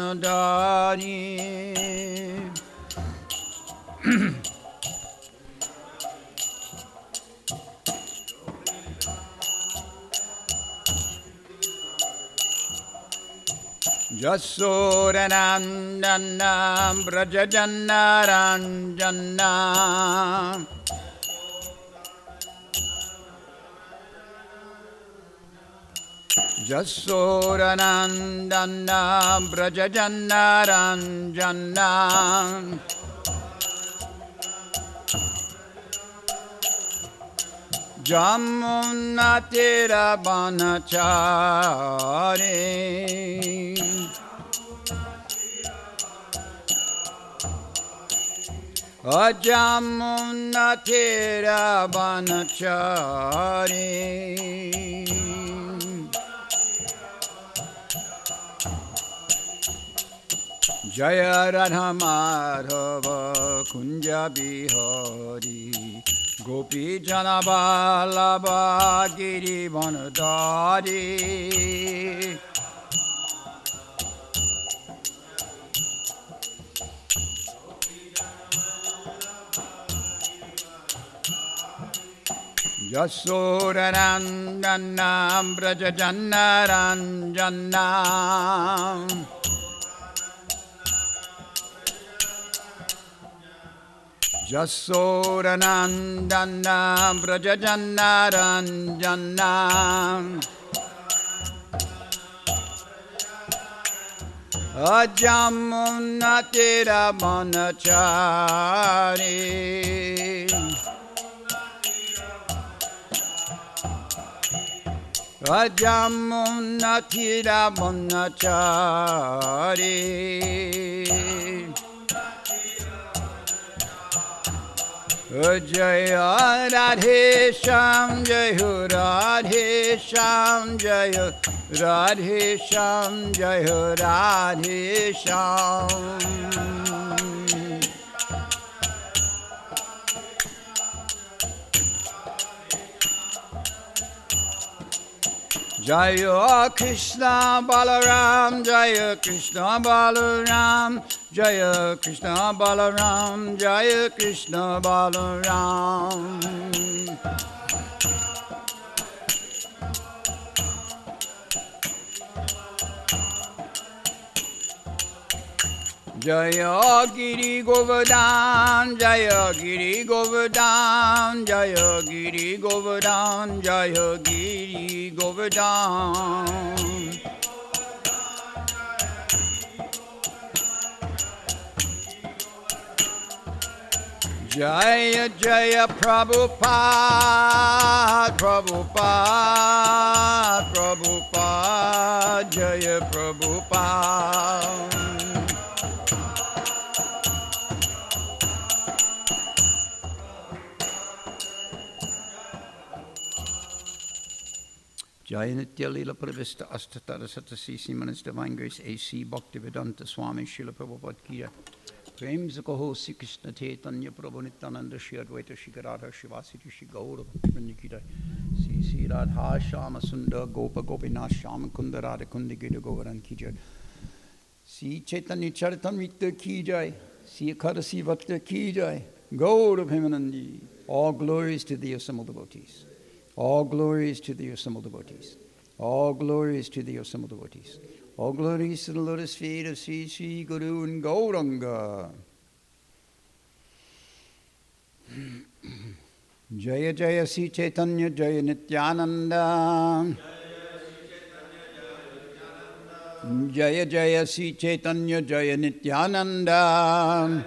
Banadari. Jasodanandana Brajajanaranjana. Jasodanandana Brajajanaranjana. Jamunatira Banachari. Ajamunatira Banachari. Jaya Radha Madhava Kunja Bihari Gopi Jana Vallabha Giri Vanadari. Jasodanandana Brajajanaranjana. Jasodanandana Brajajanaranjana. Ajamunatira Banachari. Ajamunatira Banachari. Jaya Radhe Shyam Jaya Radhe Shyam Jaya Radhe Shyam Jaya Radhe Shyam. Jaya Krishna Balaram Jaya Krishna Balaram Jaya Krishna Balaram Jaya Krishna Balaram. Jaya Giri Govardhan Jaya Giri Govardhan Jaya Giri Govardhan Jaya Giri Govardhan. Jaya Jaya Prabhupada Prabhupada Prabhupada Jaya Prabhupada. Jaya Nitya Leela Pravista Astatara Satasisi Manas Divine Grace A.C. Bhaktivedanta Swami Srila Prabhupada Ki Jai. Prem Kaho Sri Krishna Chaitanya Prabhu Nityananda Shri Advaita Shri Gadadhar Shivasiti Shri Gaura Bhaktivinoda Ki Jai. Sri Radha Shama Sundar Gopa Gopinath Shama Kunda Radha Kundi Gita Govaran Ki Jai. Sri Chaitanya Charitamrita Ki Jai. Sri Akadasi Bhakta Ki Jai. Gaura Bhimanandi. All glories to the assembled devotees. All glories to the assembled devotees. All glories to the assembled devotees. All glories to the lotus feet of Sri Sri Guru and Gauranga. Jaya Jaya Sri Chaitanya Jaya Nityananda. Jaya Jaya Sri Chaitanya Jaya Nityananda.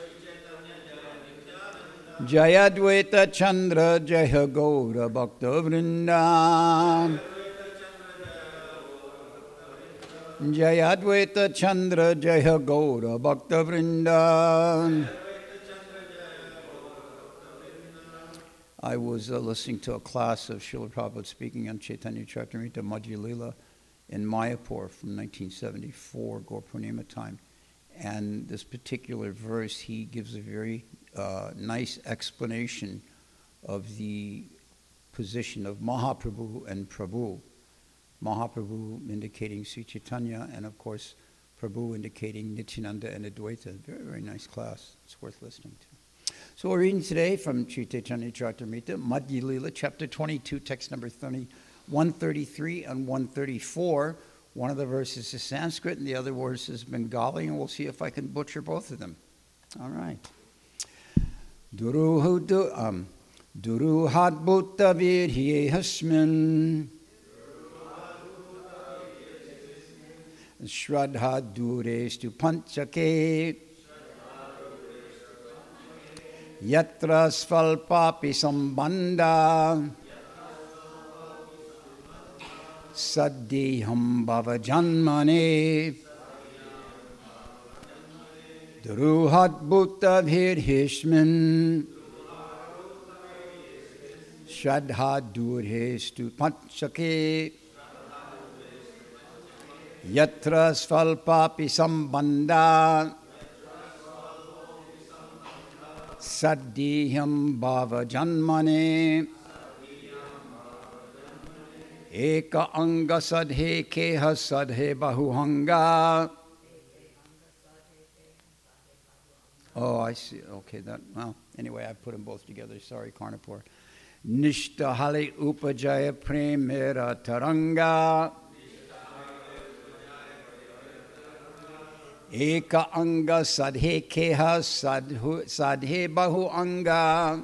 Jaya Dvaita Chandra Jaya Gaura Bhakta Vrinda. Jaya Dvaita Chandra Jaya Gaura Bhakta Vrinda. I was listening to a class of Srila Prabhupada speaking on Chaitanya Charitamrita Madhya Lila in Mayapur from 1974, Gaur Purnima time. And this particular verse, he gives a very nice explanation of the position of Mahaprabhu and Prabhu. Mahaprabhu indicating Sri Chaitanya, and of course Prabhu indicating Nityananda and Advaita. Very, very nice class. It's worth listening to. So we're reading today from Chaitanya Charitamrita, Madhya Lila, chapter 22, text number 133 and 134. One of the verses is Sanskrit and the other verse is Bengali, and we'll see if I can butcher both of them. All right. Duruhat bhutta virhye hasmin Shraddha durestu panchake Yatra svalpapi sambandha Saddeham bhava janmane Duruhat bhutta virhishmin Shraddha durestu panchake Yatra svalpapi sambandha Saddeham bhava janmane Eka anga sadhe keha sadhe bahuhanga. Oh, I see. Okay, well, anyway, I put them both together. Sorry, Karnapur. Nishta hali upajaya premera taranga. Eka anga sadhe keha sadhe bahu anga.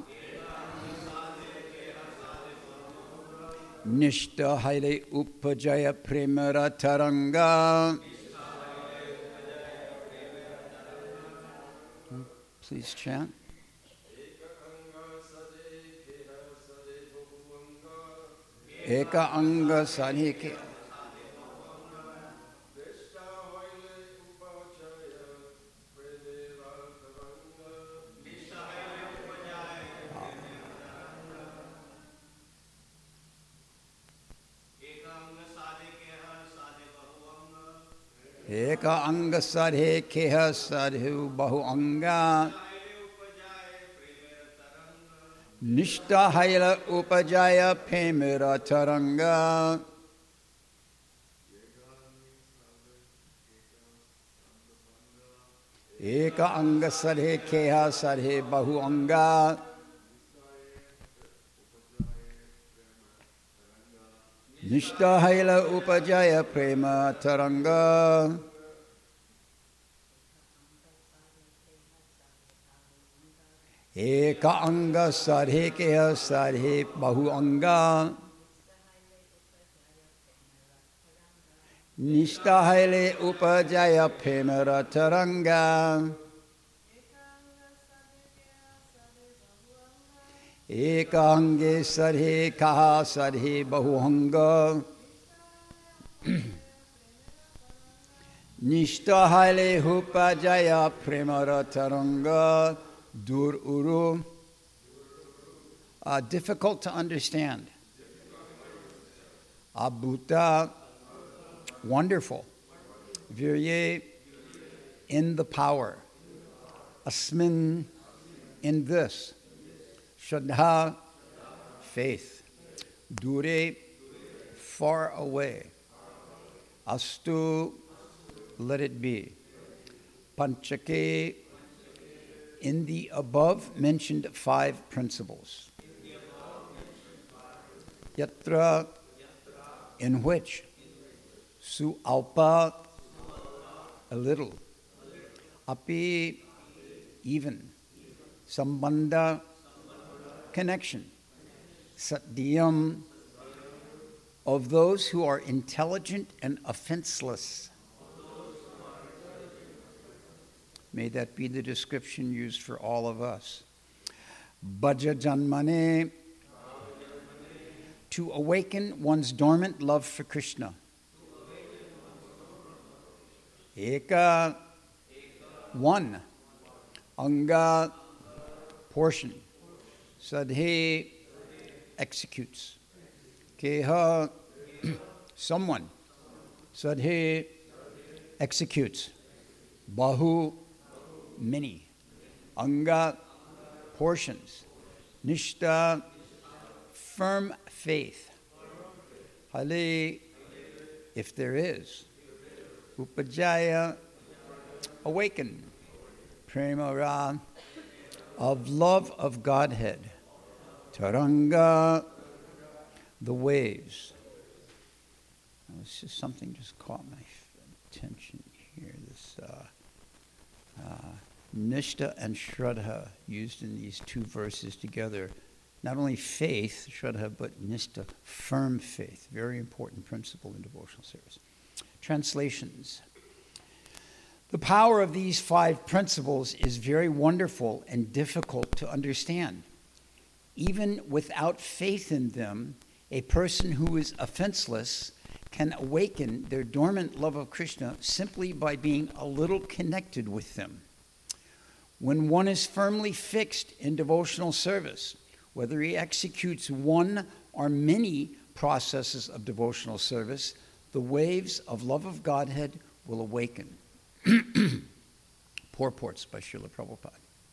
Nishta haile upajaya premara taranga. Please chant. Eka anga sadhe keha. Eka anga sadhe keha sadhu bahu anga. Nishta haila upajaya premera taranga. Eka anga sadhe keha sadhe bahu anga. Nishta haila upajaya prema taranga. Eka anga sadhe keha sadhe bahu anga. Nishta haile upajaya prema taranga. Eka ange sadhe kaha sadhe bahuhanga. Nishta haile upajaya premara taranga. Dur uru. Difficult to understand. Abhuta. Wonderful. Virye. In the power. Asmin. In this. Shraddha, faith. Dure, far away. Astu, let it be. Panchake, in the above mentioned 5 principles. Yatra, in which. Su alpa, a little. Api, even. Sambandha, connection. Satyam, of those who are intelligent and offenseless. May that be the description used for all of us. Bhaja janmane, to awaken one's dormant love for Krishna. Eka, one. Anga, portion. Sadhe, executes. Keha, someone. Sadhe, executes. Bahu, many. Anga, portions. Nishta, firm faith. Hale, if there is. Upajaya, awaken. Prema Ra, of love of Godhead. Taranga, the waves. This is something just caught my attention here. This Nishta and Shraddha used in these two verses together. Not only faith, Shraddha, but Nishta, firm faith. Very important principle in devotional service. Translations. The power of these 5 principles is very wonderful and difficult to understand. Even without faith in them, a person who is offenseless can awaken their dormant love of Krishna simply by being a little connected with them. When one is firmly fixed in devotional service, whether he executes one or many processes of devotional service, the waves of love of Godhead will awaken. Purports by Srila Prabhupada.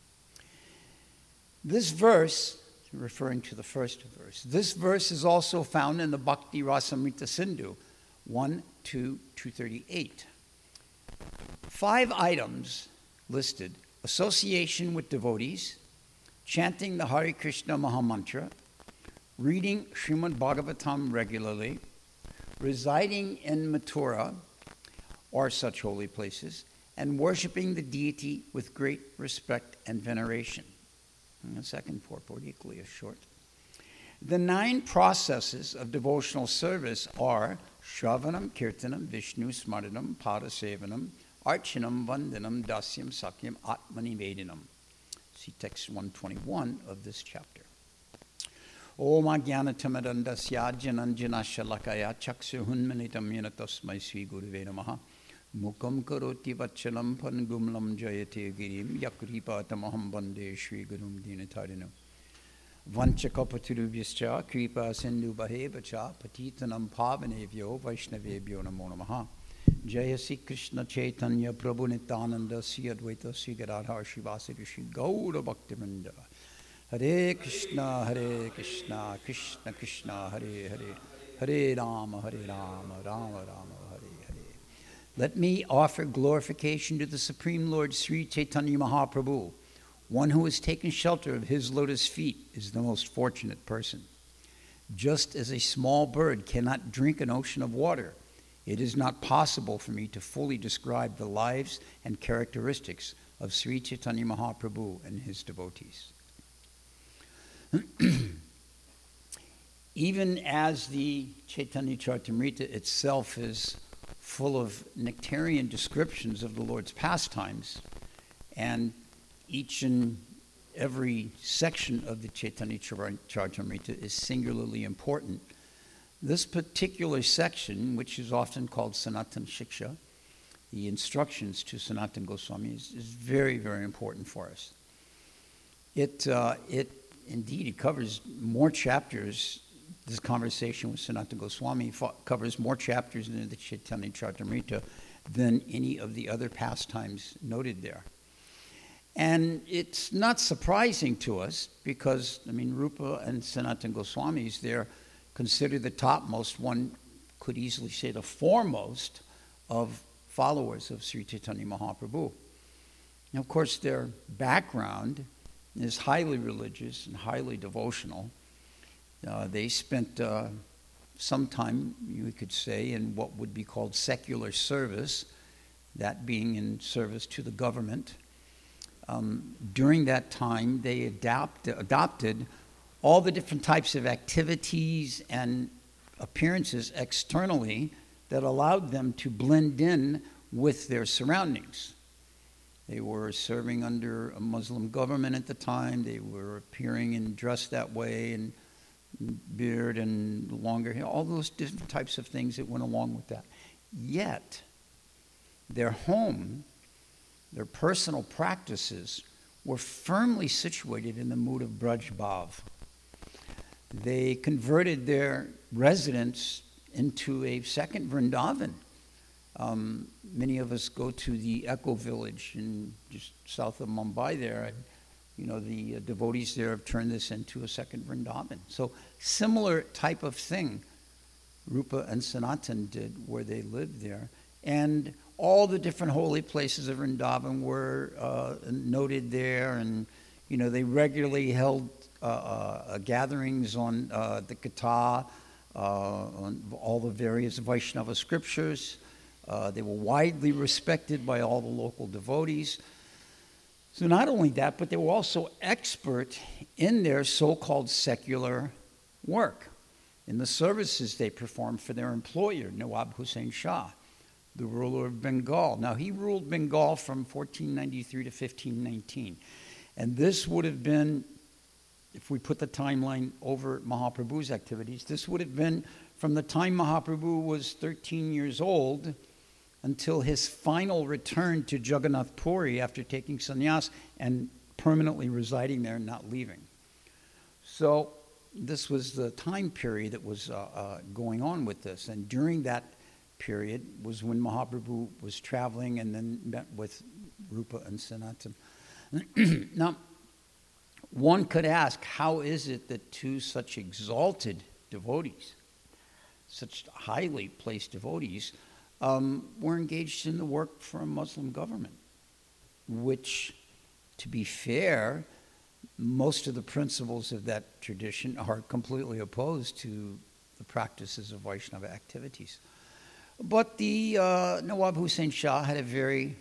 This verse, referring to the first verse, this verse is also found in the Bhakti Rasamrita Sindhu 1, 2, 238. 5 items listed: association with devotees, chanting the Hare Krishna Mahamantra, reading Srimad Bhagavatam regularly, residing in Mathura or such holy places, and worshiping the deity with great respect and veneration. And the second purport, equally as short. The 9 processes of devotional service are Shravanam, Kirtanam, Vishnu, Smaranam, Padasevanam, Archanam, Vandanam, Dasyam, Sakyam, Atmani Vedinam. See text 121 of this chapter. Om Ajnanatamadandasya Jananjanashalakaya Chaksuhunmanitam Yena Tasmai Sri Guruve Namaha Mukam Karoti Vachalam Pangumlam Jayate Girim Yakripatamaham Bande Sri Gurum Dinatarinam Vanchakapaturubhyascha Kripa Sindhu Bahevacha Patitanam Pavanevyo Vaishnavebhyo Namo Namaha Jaya Sri Krishna Chaitanya Prabhu Nityananda Sri Advaita Sri Gadadhar Shivasari Sri Gaura Bhaktivinoda Hare Krishna, Krishna Krishna, Hare Hare, Hare Rama, Rama Rama, Hare Hare. Let me offer glorification to the Supreme Lord Sri Chaitanya Mahaprabhu. One who has taken shelter of his lotus feet is the most fortunate person. Just as a small bird cannot drink an ocean of water, it is not possible for me to fully describe the lives and characteristics of Sri Chaitanya Mahaprabhu and his devotees. Even as the Chaitanya Charitamrita itself is full of nectarian descriptions of the Lord's pastimes, and each and every section of the Chaitanya Charitamrita is singularly important, this particular section, which is often called Sanatana Shiksha, the instructions to Sanatana Goswami, is very, very important for us. Indeed, it covers more chapters. This conversation with Sanatana Goswami covers more chapters in the Chaitanya Charitamrita than any of the other pastimes noted there. And it's not surprising to us because, Rupa and Sanatana Goswamis, they're considered the topmost, one could easily say the foremost of followers of Sri Chaitanya Mahaprabhu. Now, of course, their background is highly religious and highly devotional. They spent some time, you could say, in what would be called secular service, that being in service to the government. During that time, they adopted all the different types of activities and appearances externally that allowed them to blend in with their surroundings. They were serving under a Muslim government at the time. They were appearing and dressed that way, and beard and longer hair, all those different types of things that went along with that. Yet, their home, their personal practices were firmly situated in the mood of Braj Bhav. They converted their residence into a second Vrindavan. Many of us go to the Echo Village in just south of Mumbai there, and the devotees there have turned this into a second Vrindavan. So similar type of thing Rupa and Sanatan did where they lived there. And all the different holy places of Vrindavan were noted there, and they regularly held gatherings on the Katha, on all the various Vaishnava scriptures. They were widely respected by all the local devotees. So not only that, but they were also expert in their so-called secular work, in the services they performed for their employer, Nawab Hussain Shah, the ruler of Bengal. Now, he ruled Bengal from 1493 to 1519. And this would have been, if we put the timeline over Mahaprabhu's activities, this would have been from the time Mahaprabhu was 13 years old until his final return to Jagannath Puri after taking sannyas and permanently residing there and not leaving. So this was the time period that was going on with this. And during that period was when Mahaprabhu was traveling and then met with Rupa and Sanatan. Now, one could ask, how is it that two such exalted devotees, such highly placed devotees, were engaged in the work for a Muslim government, which, to be fair, most of the principles of that tradition are completely opposed to the practices of Vaishnava activities. But the Nawab Hussain Shah had a very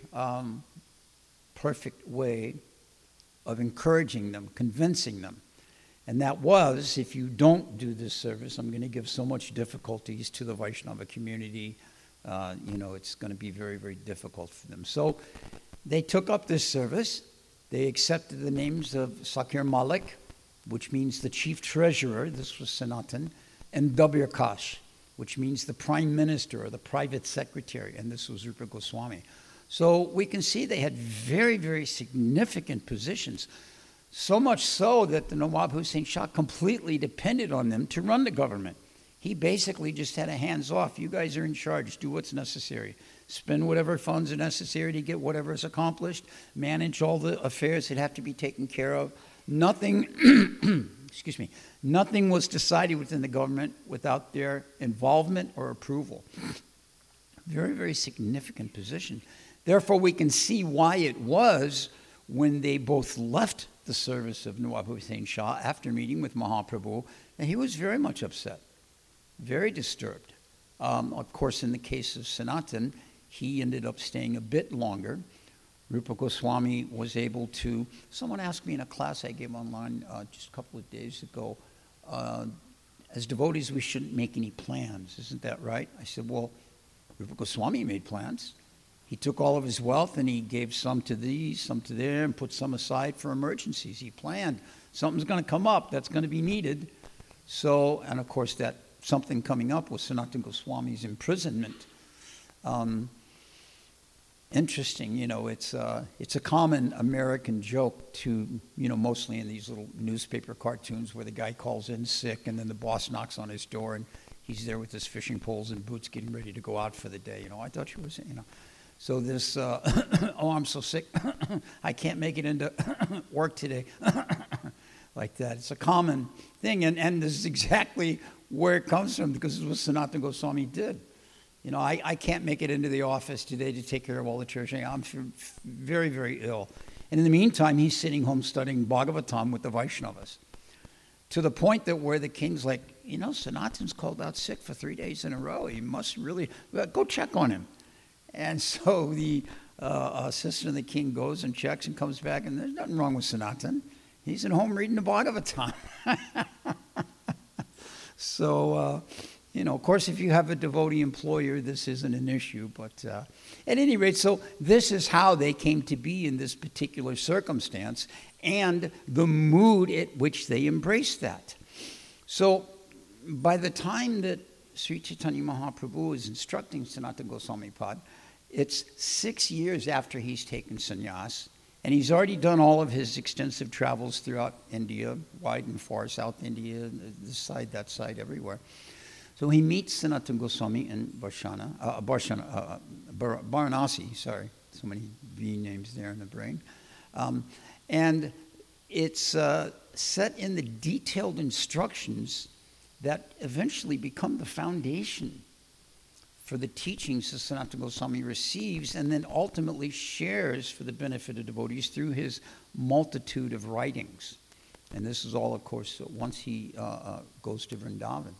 perfect way of encouraging them, convincing them. And that was, if you don't do this service, I'm going to give so much difficulties to the Vaishnava community. It's going to be very, very difficult for them. So they took up this service. They accepted the names of Sakir Malik, which means the chief treasurer, this was Sanatan, and Dabir Kash, which means the prime minister or the private secretary, and this was Rupa Goswami. So we can see they had very, very significant positions, so much so that the Nawab Hussain Shah completely depended on them to run the government. He basically just had a hands-off. You guys are in charge. Do what's necessary. Spend whatever funds are necessary to get whatever is accomplished. Manage all the affairs that have to be taken care of. Nothing, nothing was decided within the government without their involvement or approval. Very, very significant position. Therefore, we can see why it was when they both left the service of Nawab Hussain Shah after meeting with Mahaprabhu, and he was very much upset, very disturbed. Of course, in the case of Sanatan, he ended up staying a bit longer. Rupa Goswami was able to, someone asked me in a class I gave online just a couple of days ago, as devotees we shouldn't make any plans, isn't that right? I said, well, Rupa Goswami made plans. He took all of his wealth and he gave some to these, some to there, and put some aside for emergencies. He planned something's going to come up that's going to be needed. So, and of course that something coming up was Sanatana Goswami's imprisonment. Interesting, it's a common American joke to, mostly in these little newspaper cartoons where the guy calls in sick and then the boss knocks on his door and he's there with his fishing poles and boots getting ready to go out for the day. I thought you were saying, So this, oh, I'm so sick, I can't make it into work today, like that. It's a common thing, and this is exactly where it comes from, because it's what Sanatana Goswami did. I can't make it into the office today to take care of all the church. I'm very, very ill. And in the meantime, he's sitting home studying Bhagavatam with the Vaishnavas, to the point that where the king's like, Sanatan's called out sick for 3 days in a row. He must really, go check on him. And so the assistant of the king goes and checks and comes back, and there's nothing wrong with Sanatan. He's at home reading the Bhagavatam. So, of course, if you have a devotee employer, this isn't an issue. But at any rate, so this is how they came to be in this particular circumstance and the mood at which they embraced that. So by the time that Sri Chaitanya Mahaprabhu is instructing Sanatana Goswami Pad, it's 6 years after he's taken sannyas, and he's already done all of his extensive travels throughout India, wide and far, South India, this side, that side, everywhere. So he meets Sanatana Goswami in Varanasi, sorry, so many V names there in the brain. And it's set in the detailed instructions that eventually become the foundation for the teachings that Sanatana Goswami receives and then ultimately shares for the benefit of devotees through his multitude of writings. And this is all, of course, once he goes to Vrindavan.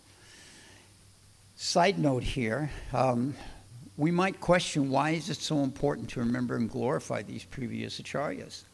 Side note here, we might question, why is it so important to remember and glorify these previous acharyas?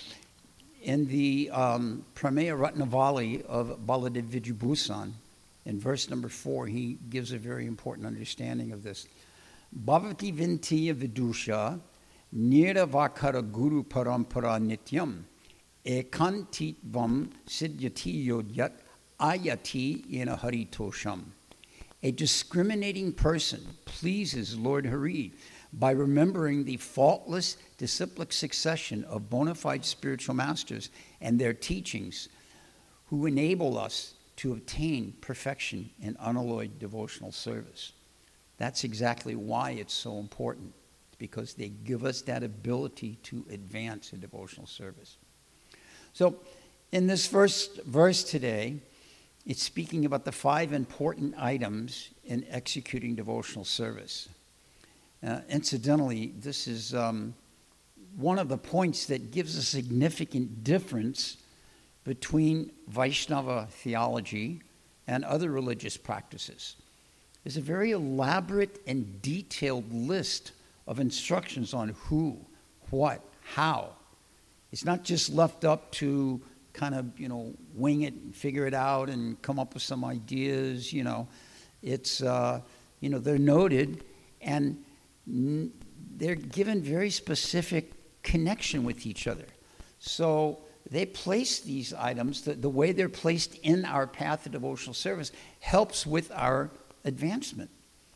In the Prameya Ratnavali of Baladev Vijayabhusan, in verse number 4, he gives a very important understanding of this. Bhavati vintiya vidusha niravakara guru parampara nityam ekantitvam siddhyati yodyat ayati ina haritosham. A discriminating person pleases Lord Hari by remembering the faultless disciplic succession of bona fide spiritual masters and their teachings who enable us to obtain perfection in unalloyed devotional service. That's exactly why it's so important, because they give us that ability to advance in devotional service. So in this first verse today, it's speaking about the 5 important items in executing devotional service. Incidentally, this is one of the points that gives a significant difference between Vaishnava theology and other religious practices. There's a very elaborate and detailed list of instructions on who, what, how. It's not just left up to kind of, wing it and figure it out and come up with some ideas, It's, they're noted and they're given very specific connection with each other. So they place these items, the way they're placed in our path of devotional service helps with our advancement.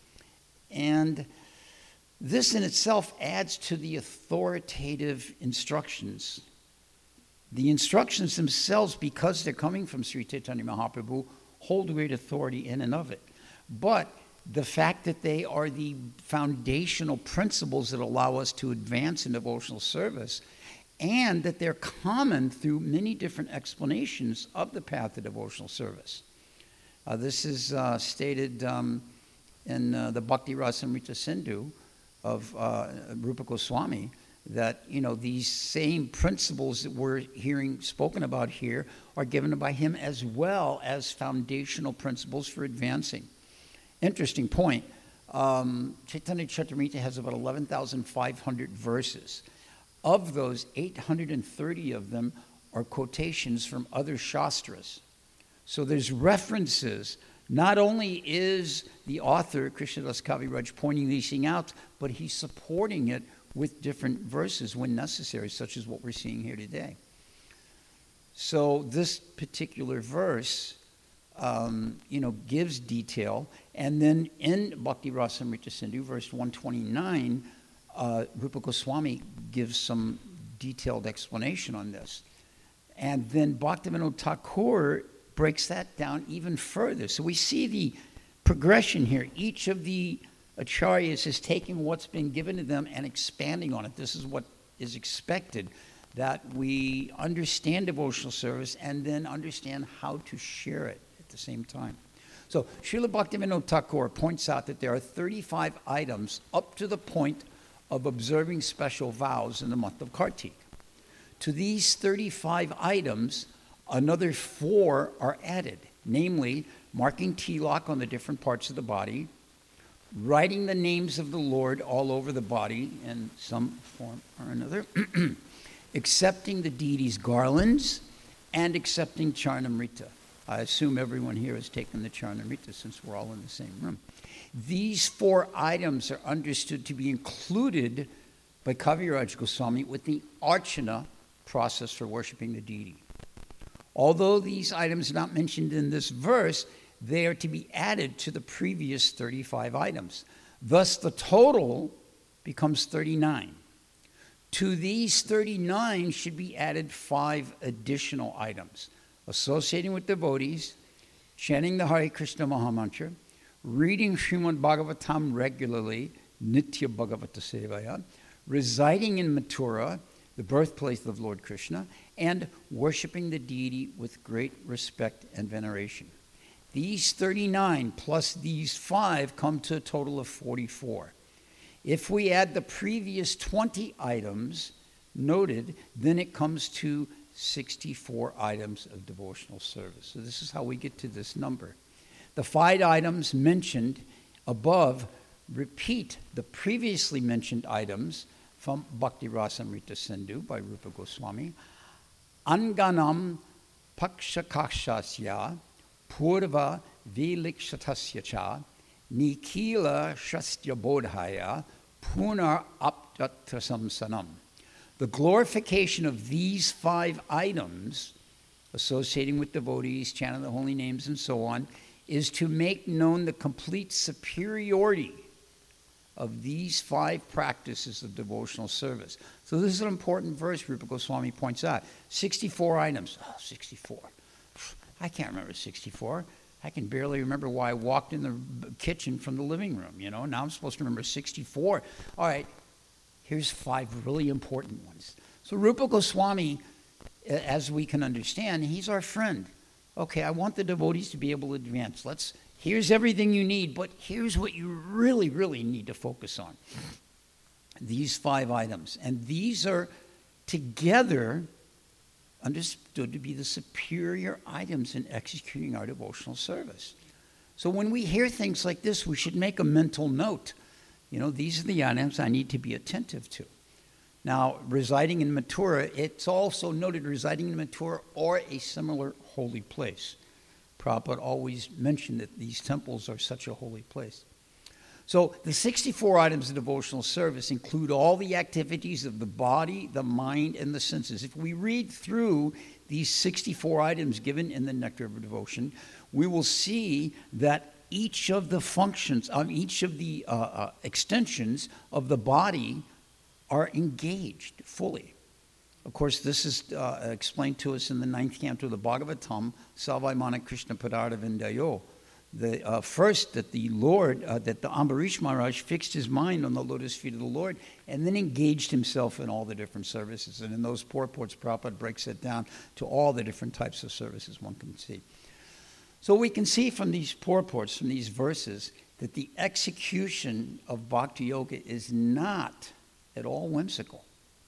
And this in itself adds to the authoritative instructions. The instructions themselves, because they're coming from Sri Chaitanya Mahaprabhu, hold great authority in and of it. But the fact that they are the foundational principles that allow us to advance in devotional service, and that they're common through many different explanations of the path of devotional service. This is stated in the Bhakti Rasamrita Sindhu of Rupa Goswami, that these same principles that we're hearing spoken about here are given by him as well as foundational principles for advancing. Interesting point. Chaitanya Charitamrita has about 11,500 verses. Of those, 830 of them are quotations from other shastras. So there's references. Not only is the author, Krishnadas Kaviraj, pointing these things out, but he's supporting it with different verses when necessary, such as what we're seeing here today. So this particular verse, gives detail. And then in Bhakti Rasamrita Sindhu, verse 129, Rupa Goswami gives some detailed explanation on this. And then Bhaktivinoda Thakur breaks that down even further. So we see the progression here. Each of the acharyas is taking what's been given to them and expanding on it. This is what is expected, that we understand devotional service and then understand how to share it at the same time. So Srila Bhaktivinoda Thakur points out that there are 35 items up to the point of observing special vows in the month of Kartik. To these 35 items, another 4 are added, namely marking tilak on the different parts of the body, writing the names of the Lord all over the body in some form or another, accepting the deity's garlands, and accepting Charnamrita. I assume everyone here has taken the Charnamrita since we're all in the same room. These 4 items are understood to be included by Kaviraj Goswami with the Archana process for worshiping the deity. Although these items are not mentioned in this verse, they are to be added to the previous 35 items. Thus, the total becomes 39. To these 39 should be added 5 additional items associating with devotees, chanting the Hare Krishna Mahamantra, reading Srimad Bhagavatam regularly, Nitya Bhagavata Sevaya, residing in Mathura, the birthplace of Lord Krishna, and worshiping the deity with great respect and veneration. These 39 plus these 5 come to a total of 44. If we add the previous 20 items noted, then it comes to 64 items of devotional service. So this is how we get to this number. The 5 items mentioned above repeat the previously mentioned items from Bhakti Rasamrita Sindhu by Rupa Goswami. Anganam pakshakashasya purva vilikshatasya cha nikila shastya bodhaya punar aptatrasamsanam. The glorification of these 5 items associating with devotees, chanting the holy names and so on, is to make known the complete superiority of these 5 practices of devotional service. So this is an important verse Rupa Goswami points out. 64 items. Oh, 64. I can't remember 64. I can barely remember why I walked in the kitchen from the living room, Now I'm supposed to remember 64. All right, here's 5 really important ones. So Rupa Goswami, as we can understand, he's our friend. Okay, I want the devotees to be able to advance. Here's everything you need, but here's what you really, really need to focus on. These 5 items. And these are together understood to be the superior items in executing our devotional service. So when we hear things like this, we should make a mental note. These are the items I need to be attentive to. Now, residing in Mathura, it's also noted residing in Mathura or a similar holy place. Prabhupada always mentioned that these temples are such a holy place. So the 64 items of devotional service include all the activities of the body, the mind, and the senses. If we read through these 64 items given in the Nectar of Devotion, we will see that each of the functions, each of the extensions of the body are engaged fully. Of course, this is explained to us in the 9th canto of the Bhagavatam, Salvaimana Krishna Padartha Vindayo. First, that the Lord, that the Ambarish Maharaj fixed his mind on the lotus feet of the Lord and then engaged himself in all the different services. And in those purports, Prabhupada breaks it down to all the different types of services one can see. So we can see from these purports, from these verses, that the execution of Bhakti Yoga is not at all whimsical.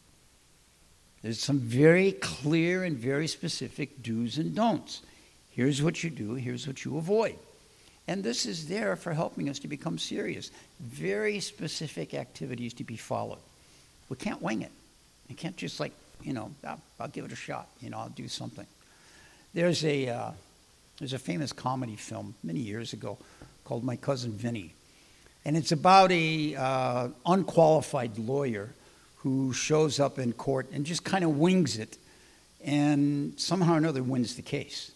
There's some very clear and very specific do's and don'ts. Here's what you do, here's what you avoid. And this is there for helping us to become serious. Very specific activities to be followed. We can't wing it. You can't just I'll give it a shot, I'll do something. There's a famous comedy film many years ago called My Cousin Vinny. And it's about a unqualified lawyer who shows up in court and just kind of wings it and somehow or another wins the case.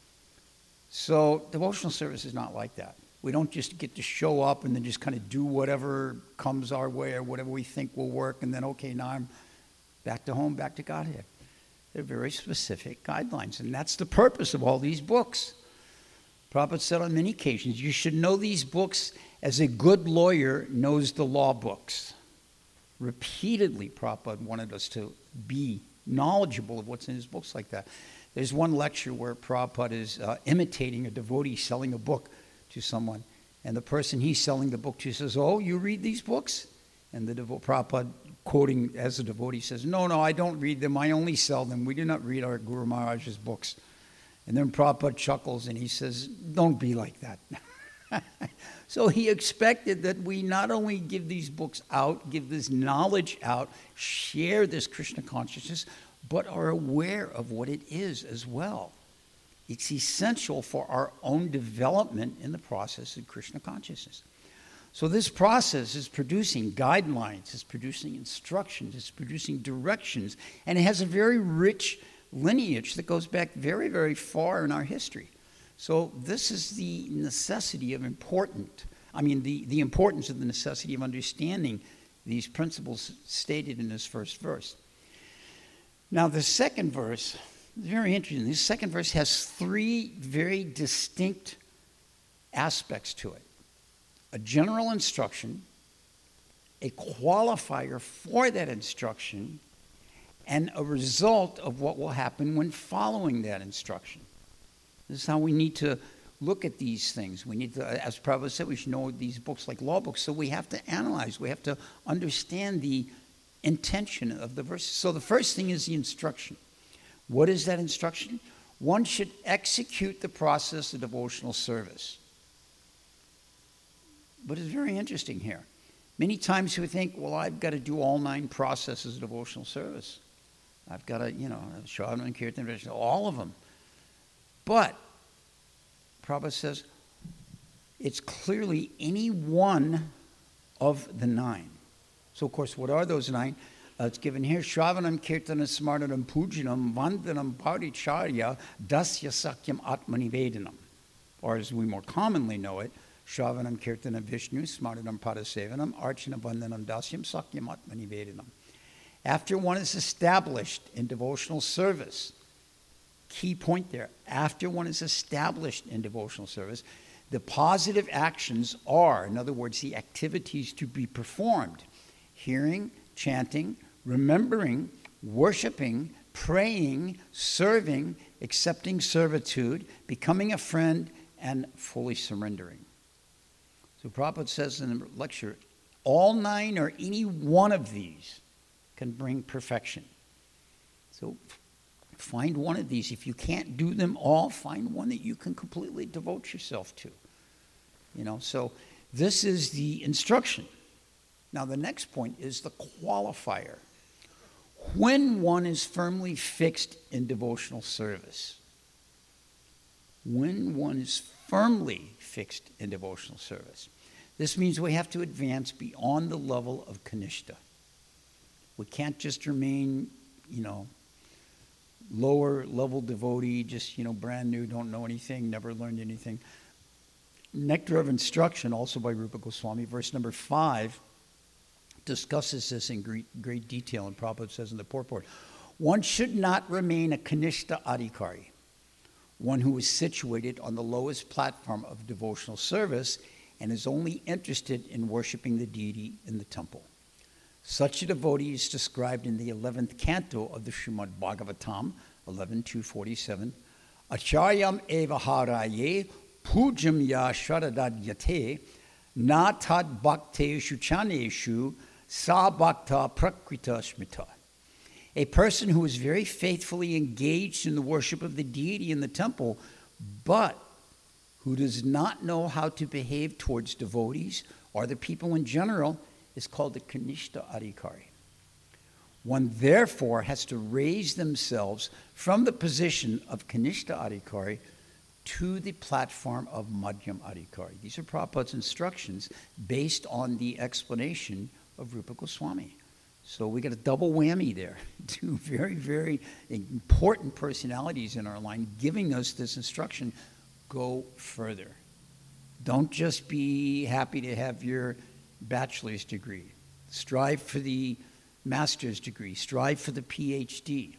So devotional service is not like that. We don't just get to show up and then just kind of do whatever comes our way or whatever we think will work and then, okay, now I'm back to home, back to Godhead. They're very specific guidelines, and that's the purpose of all these books. Prabhupada said on many occasions, you should know these books as a good lawyer knows the law books. Repeatedly, Prabhupada wanted us to be knowledgeable of what's in his books like that. There's one lecture where Prabhupada is imitating a devotee selling a book to someone, and the person he's selling the book to says, "Oh, you read these books?" And the Prabhupada, quoting as a devotee, says, No, I don't read them. I only sell them. We do not read our Guru Maharaj's books. And then Prabhupada chuckles and he says, don't be like that. So he expected that we not only give these books out, give this knowledge out, share this Krishna consciousness, but are aware of what it is as well. It's essential for our own development in the process of Krishna consciousness. So this process is producing guidelines, it's producing instructions, it's producing directions, and it has a very rich lineage that goes back very, very far in our history. So this is the necessity of the importance of the necessity of understanding these principles stated in this first verse. Now the second verse is very interesting. This second verse has three very distinct aspects to it. A general instruction, a qualifier for that instruction, and a result of what will happen when following that instruction. This is how we need to look at these things. We need to, as Prabhupada said, we should know these books like law books. So we have to analyze. We have to understand the intention of the verses. So the first thing is the instruction. What is that instruction? One should execute the process of devotional service. But it's very interesting here. Many times we think, well, I've got to do all 9 processes of devotional service. I've got to, Shravan, Kirtan, all of them. But Prabhupada says it's clearly any one of the 9. So, of course, what are those 9? It's given here. Shravanam, Kirtanam, Smartanam, Pujanam, Vandanam, Paricharya, Dasya Sakyam Atmanivedanam. Or as we more commonly know it, Shravanam, Kirtanam, Vishnu, Smartanam, Padasevanam, Archana, Vandanam, Dasyam Sakyam Atmanivedanam. After one is established in devotional service, key point there, after one is established in devotional service, the positive actions are, in other words, the activities to be performed: hearing, chanting, remembering, worshiping, praying, serving, accepting servitude, becoming a friend, and fully surrendering. So Prabhupada says in the lecture, all 9 or any one of these can bring perfection. So find one of these. If you can't do them all, find one that you can completely devote yourself to. So this is the instruction. Now the next point is the qualifier. When one is firmly fixed in devotional service. When one is firmly fixed in devotional service. This means we have to advance beyond the level of Kanishta. We can't just remain, lower level devotee, just, brand new, don't know anything, never learned anything. Nectar of Instruction, also by Rupa Goswami, verse number 5, discusses this in great detail, and Prabhupada says in the purport, one should not remain a Kanishta Adhikari, one who is situated on the lowest platform of devotional service and is only interested in worshiping the deity in the temple. Such a devotee is described in the 11th canto of the Srimad Bhagavatam, 11.247, Acharyam eva haraye pujam ya sharadadyate na tad bhakteshu chaneshu sa bhakta prakrita smita. A person who is very faithfully engaged in the worship of the deity in the temple, but who does not know how to behave towards devotees or the people in general, is called the Kanishta Adhikari. One therefore has to raise themselves from the position of Kanishta Adhikari to the platform of Madhyam Adhikari. These are Prabhupada's instructions based on the explanation of Rupa Goswami. So we got a double whammy there. 2 very, very important personalities in our line giving us this instruction. Go further. Don't just be happy to have your bachelor's degree. Strive for the master's degree. Strive for the PhD.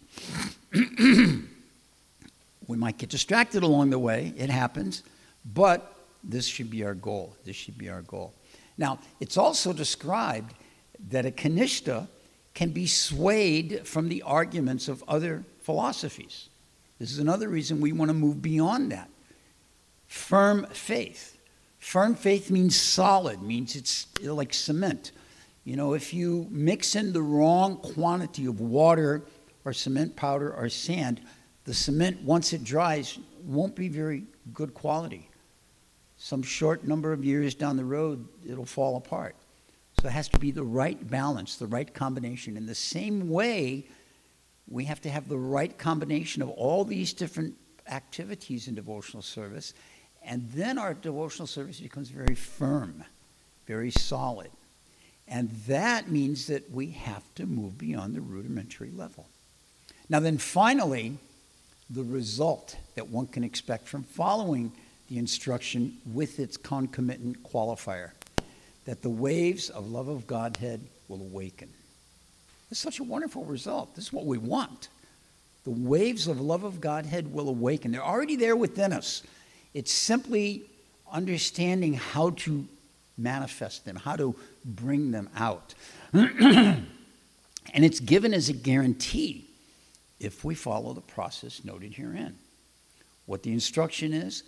We might get distracted along the way. It happens. But this should be our goal. This should be our goal. Now, it's also described that a Kanishta can be swayed from the arguments of other philosophies. This is another reason we want to move beyond that. Firm faith. Firm faith means solid, means it's like cement. If you mix in the wrong quantity of water or cement powder or sand, the cement, once it dries, won't be very good quality. Some short number of years down the road, it'll fall apart. So it has to be the right balance, the right combination. In the same way, we have to have the right combination of all these different activities in devotional service, and then our devotional service becomes very firm, very solid. And that means that we have to move beyond the rudimentary level. Now then finally, the result that one can expect from following the instruction with its concomitant qualifier, that the waves of love of Godhead will awaken. It's such a wonderful result. This is what we want. The waves of love of Godhead will awaken. They're already there within us. It's simply understanding how to manifest them, how to bring them out. And it's given as a guarantee if we follow the process noted herein. What the instruction is,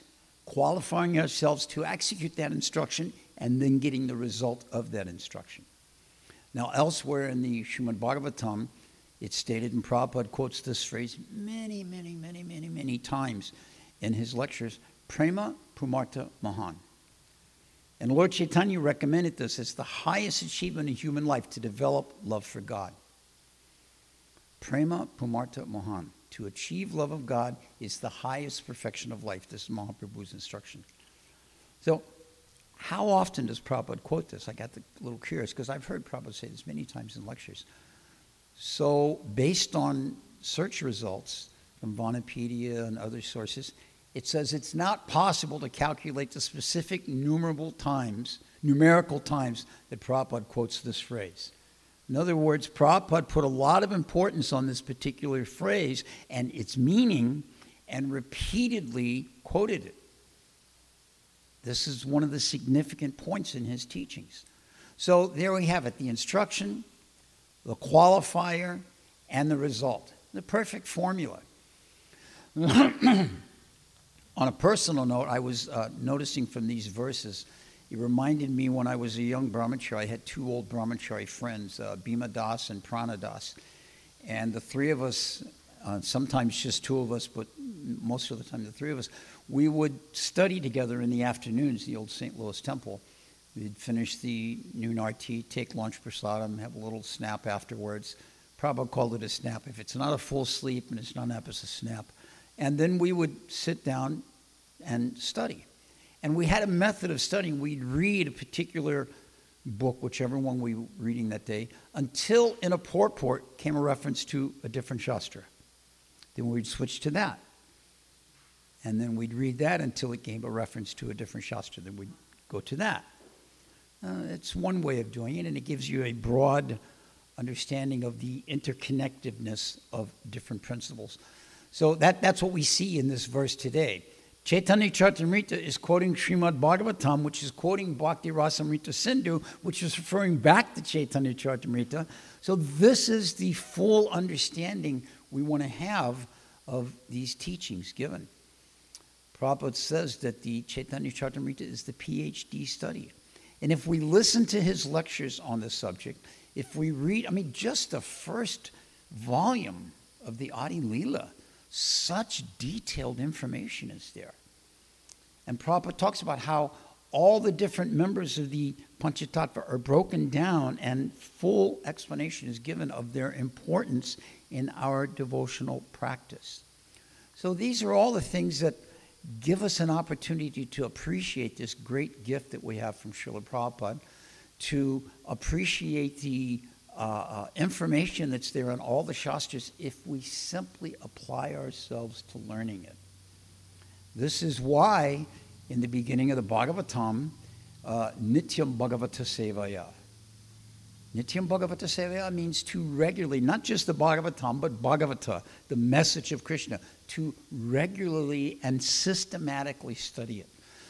qualifying ourselves to execute that instruction, and then getting the result of that instruction. Now, elsewhere in the Srimad Bhagavatam, it's stated, and Prabhupada quotes this phrase many times in his lectures, Prema Pumarta Mahan. And Lord Chaitanya recommended this as the highest achievement in human life, to develop love for God. Prema Pumarta Mahan. To achieve love of God is the highest perfection of life. This is Mahaprabhu's instruction. So, how often does Prabhupada quote this? I got a little curious because I've heard Prabhupada say this many times in lectures. So, based on search results from Vanapedia and other sources, it says it's not possible to calculate the specific numerical times that Prabhupada quotes this phrase. In other words, Prabhupada put a lot of importance on this particular phrase and its meaning and repeatedly quoted it. This is one of the significant points in his teachings. So there we have it, the instruction, the qualifier, and the result. The perfect formula. On a personal note, I was noticing from these verses, it reminded me when I was a young brahmachari, I had two old brahmachari friends, Bhima Das and Prana Das. And the three of us, sometimes just two of us, but most of the time the three of us, we would study together in the afternoons, the old St. Louis Temple. We'd finish the noon arti, take lunch prasadam, have a little snap afterwards. Prabhupada called it a snap. If it's not a full sleep and it's not nap, it's a snap. And then we would sit down and study. And we had a method of studying. We'd read a particular book, whichever one we were reading that day, until in a purport came a reference to a different Shastra. Then we'd switch to that. And then we'd read that until it came a reference to a different Shastra. Then we'd go to that. It's one way of doing it, and it gives you a broad understanding of the interconnectedness of different principles. So that's what we see in this verse today. Chaitanya Charitamrita is quoting Srimad Bhagavatam, which is quoting Bhakti Rasamrita Sindhu, which is referring back to Chaitanya Charitamrita. So this is the full understanding we want to have of these teachings given. Prabhupada says that the Chaitanya Charitamrita is the PhD study. And if we listen to his lectures on this subject, if we read, just the first volume of the Adi Leela, such detailed information is there. And Prabhupada talks about how all the different members of the Panchatattva are broken down and full explanation is given of their importance in our devotional practice. So these are all the things that give us an opportunity to appreciate this great gift that we have from Srila Prabhupada, to appreciate the information that's there on all the Shastras if we simply apply ourselves to learning it. This is why in the beginning of the Bhagavatam, Nityam Bhagavata Sevaya. Nityam Bhagavata Sevaya means to regularly, not just the Bhagavatam, but Bhagavata, the message of Krishna, to regularly and systematically study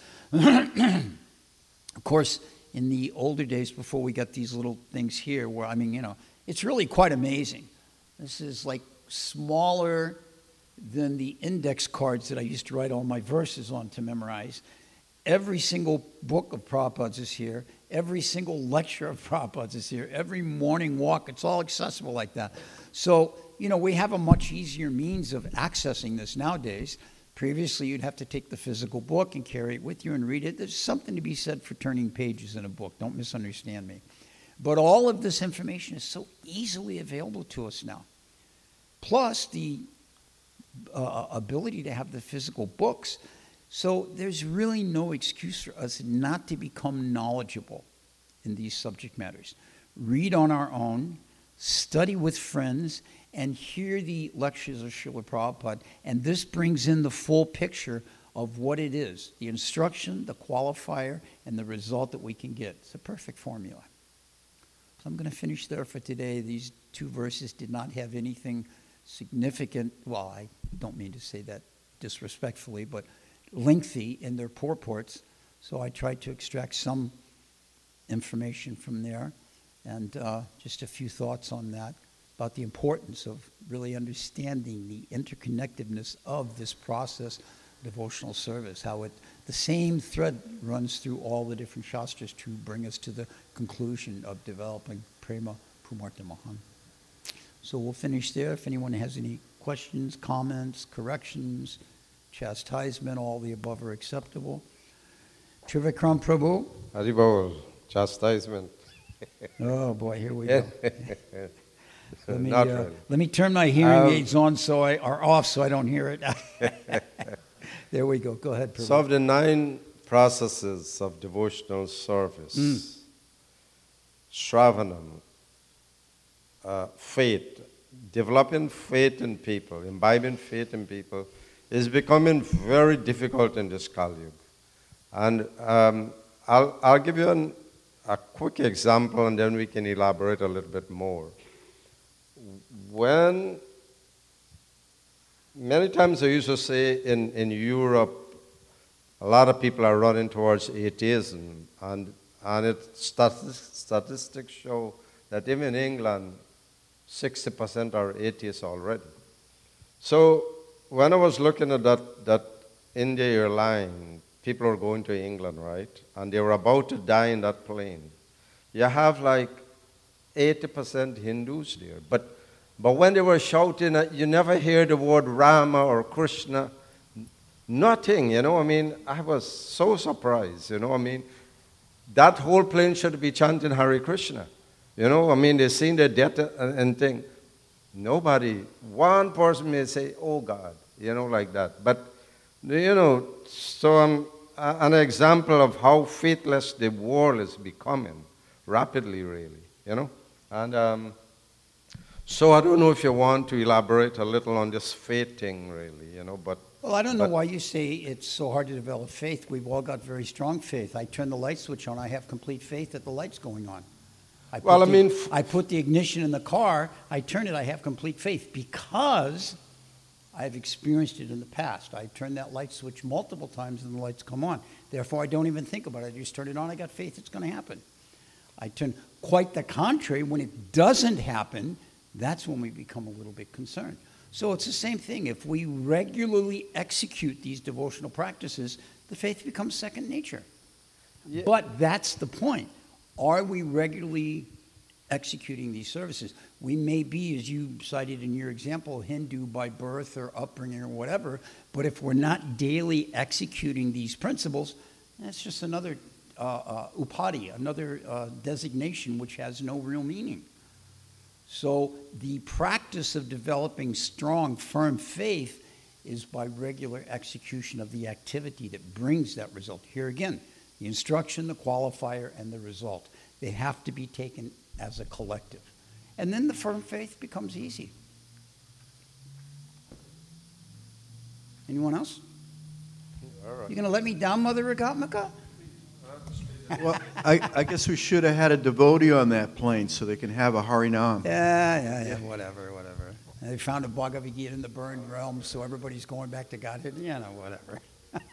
it. Of course, in the older days, before we got these little things here, where, it's really quite amazing. This is like smaller than the index cards that I used to write all my verses on to memorize. Every single book of Prabhupada's is here. Every single lecture of Prabhupada's is here. Every morning walk, it's all accessible like that. So, we have a much easier means of accessing this nowadays. Previously, you'd have to take the physical book and carry it with you and read it. There's something to be said for turning pages in a book. Don't misunderstand me. But all of this information is so easily available to us now. Plus the ability to have the physical books. So there's really no excuse for us not to become knowledgeable in these subject matters. Read on our own, study with friends, and hear the lectures of Srila Prabhupada. And this brings in the full picture of what it is, the instruction, the qualifier, and the result that we can get. It's a perfect formula. So I'm going to finish there for today. These two verses did not have anything significant. Well, I don't mean to say that disrespectfully, but lengthy in their purports. So I tried to extract some information from there. And just a few thoughts on that, about the importance of really understanding the interconnectedness of this process, devotional service, how the same thread runs through all the different Shastras to bring us to the conclusion of developing Prema Pumartamahan. So we'll finish there. If anyone has any questions, comments, corrections, chastisement, all the above are acceptable. Trivikram Prabhu. Haribol, chastisement. Oh boy, here we go. Not really. Let me turn my hearing aids on or off so I don't hear it. There we go. Go ahead, Prabhu. So of the 9 processes of devotional service, Shravanam, faith, developing faith in people, imbibing faith in people, is becoming very difficult in this Kali Yuga. And I'll give you a quick example, and then we can elaborate a little bit more. When many times I used to say in Europe, a lot of people are running towards atheism, and statistics show that even in England, 60% are atheists already. So when I was looking at that India airline, people are going to England, right? And they were about to die in that plane. You have like 80% Hindus there. But when they were shouting, you never hear the word Rama or Krishna. Nothing, I mean, I was so surprised, I mean. That whole plane should be chanting Hare Krishna. I mean, they've seen their death and think. Nobody, one person may say, oh God, like that. But, so an example of how faithless the world is becoming rapidly, really, And so I don't know if you want to elaborate a little on this faith thing, really, but... Well, I don't know why you say it's so hard to develop faith. We've all got very strong faith. I turn the light switch on, I have complete faith that the light's going on. I put the ignition in the car, I turn it, I have complete faith because I've experienced it in the past. I turned that light switch multiple times and the lights come on. Therefore, I don't even think about it. I just turn it on, I got faith it's going to happen. I turn quite the contrary. When it doesn't happen, that's when we become a little bit concerned. So it's the same thing. If we regularly execute these devotional practices, the faith becomes second nature. Yeah. But that's the point. Are we regularly executing these services? We may be, as you cited in your example, Hindu by birth or upbringing or whatever, but if we're not daily executing these principles, that's just another upadhi, another designation which has no real meaning. So the practice of developing strong, firm faith is by regular execution of the activity that brings that result. Here again, the instruction, the qualifier, and the result. They have to be taken as a collective. And then the firm faith becomes easy. Anyone else? All right. You going to let me down, Mother Ragatmika? Well, I guess we should have had a devotee on that plane so they can have a Harinam. Yeah, whatever. They found a Bhagavad Gita in the burned realm, so everybody's going back to Godhead. Whatever.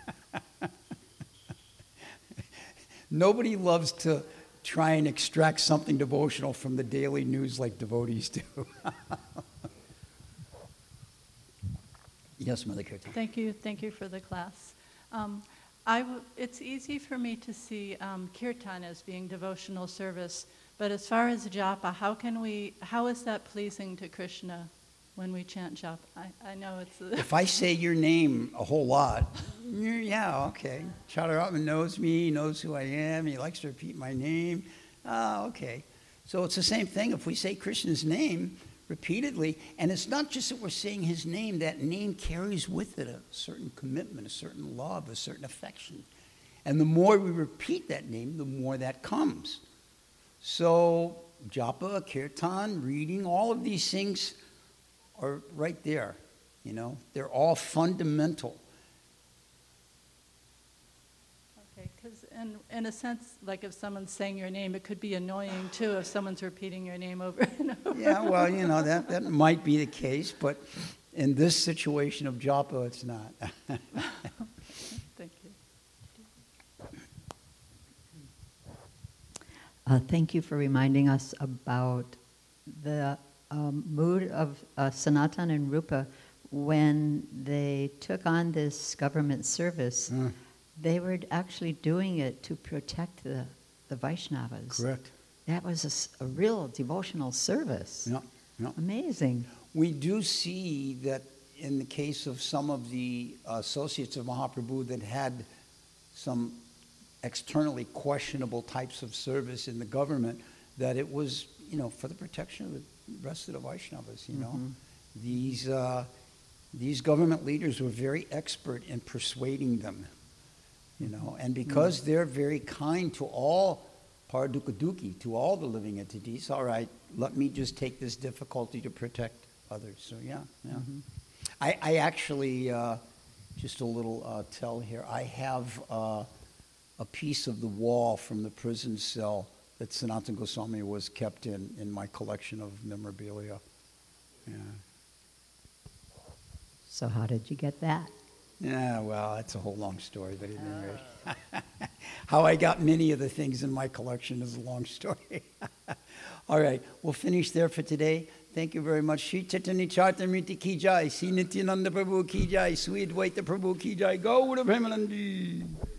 Nobody loves to try and extract something devotional from the daily news like devotees do. Yes, Mother Kirtan. Thank you for the class. It's easy for me to see kirtan as being devotional service, but as far as japa, how is that pleasing to Krishna when we chant japa? I know it's... If I say your name a whole lot, okay. Chaturanga knows me, he knows who I am, he likes to repeat my name. Okay. So it's the same thing. If we say Krishna's name repeatedly, and it's not just that we're saying his name, that name carries with it a certain commitment, a certain love, a certain affection. And the more we repeat that name, the more that comes. So japa, kirtan, reading, all of these things are right there. They're all fundamental. Okay, because in a sense, like if someone's saying your name, it could be annoying too if someone's repeating your name over and over. Yeah, well, that might be the case, but in this situation of japa, it's not. Thank you. Thank you for reminding us about the mood of Sanatan and Rupa when they took on this government service. they were actually doing it to protect the Vaishnavas. Correct. That was a real devotional service. Yeah, yeah. Amazing. We do see that in the case of some of the associates of Mahaprabhu that had some externally questionable types of service in the government, that it was, for the protection of the rest of the Vaishnavas, These government leaders were very expert in persuading them, and because they're very kind to all Paradukaduki, to all the living entities, all right, let me just take this difficulty to protect others. So, yeah. I actually, just a little tell here, I have a piece of the wall from the prison cell that Sanatana Goswami was kept in my collection of memorabilia. Yeah. So how did you get that? Yeah, well, that's a whole long story, but at any rate. How I got many of the things in my collection is a long story. All right, we'll finish there for today. Thank you very much. Shri Chaitanya Charitamrita ki jai, Sri Nityananda Prabhu ki jai, Sri Advaita Prabhu ki jai, Gaura Premanandi.